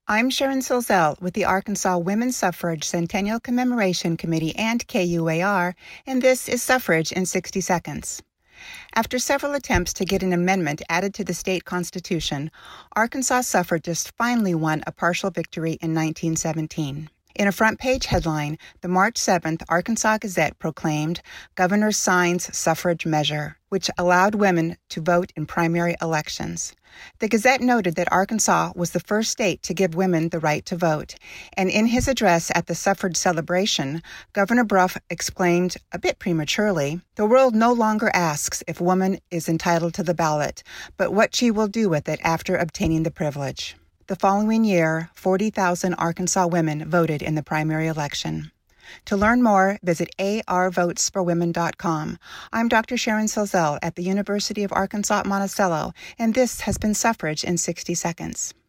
I'm Sharon Silzel with the Arkansas Women's Suffrage Centennial Commemoration Committee and KUAR, and this is Suffrage in 60 Seconds. After several attempts to get an amendment added to the state constitution, Arkansas suffragists finally won a partial victory in 1917. In a front-page headline, the March 7th Arkansas Gazette proclaimed Governor signs suffrage measure, which allowed women to vote in primary elections. The Gazette noted that Arkansas was the first state to give women the right to vote, and in his address at the suffrage celebration, Governor Brough exclaimed, a bit prematurely, "The world no longer asks if woman is entitled to the ballot, but what she will do with it after obtaining the privilege." The following year, 40,000 Arkansas women voted in the primary election. To learn more, visit arvotesforwomen.com. I'm Dr. Sharon Silzel at the University of Arkansas at Monticello, and this has been Suffrage in 60 Seconds.